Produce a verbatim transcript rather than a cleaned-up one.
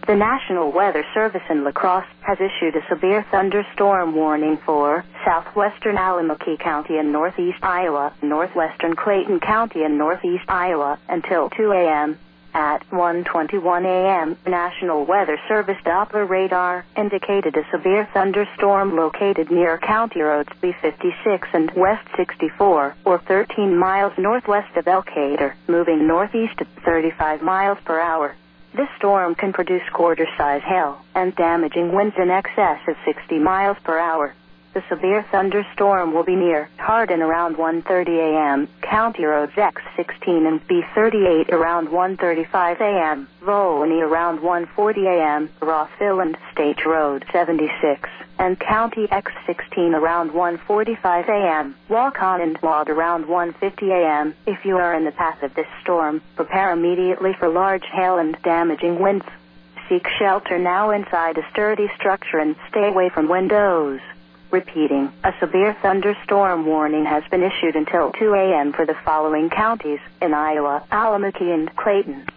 The National Weather Service in La Crosse has issued a severe thunderstorm warning for southwestern Allamakee County and northeast Iowa, northwestern Clayton County and northeast Iowa until two a.m. At one twenty-one a.m., National Weather Service Doppler radar indicated a severe thunderstorm located near County Roads B fifty-six and West sixty-four, or thirteen miles northwest of Elkader, moving northeast at thirty-five miles per hour. This storm can produce quarter-size hail and damaging winds in excess of sixty miles per hour. The severe thunderstorm will be near Hardin around one thirty a.m., County Roads X sixteen and B thirty-eight around one thirty-five a.m., Volney around one forty a.m., Rossville and State Road seventy-six, and County X sixteen around one forty-five a.m., Waukon and Wad around one fifty a.m. If you are in the path of this storm, prepare immediately for large hail and damaging winds. Seek shelter now inside a sturdy structure and stay away from windows. Repeating, a severe thunderstorm warning has been issued until two a.m. for the following counties in Iowa, Allamakee and Clayton.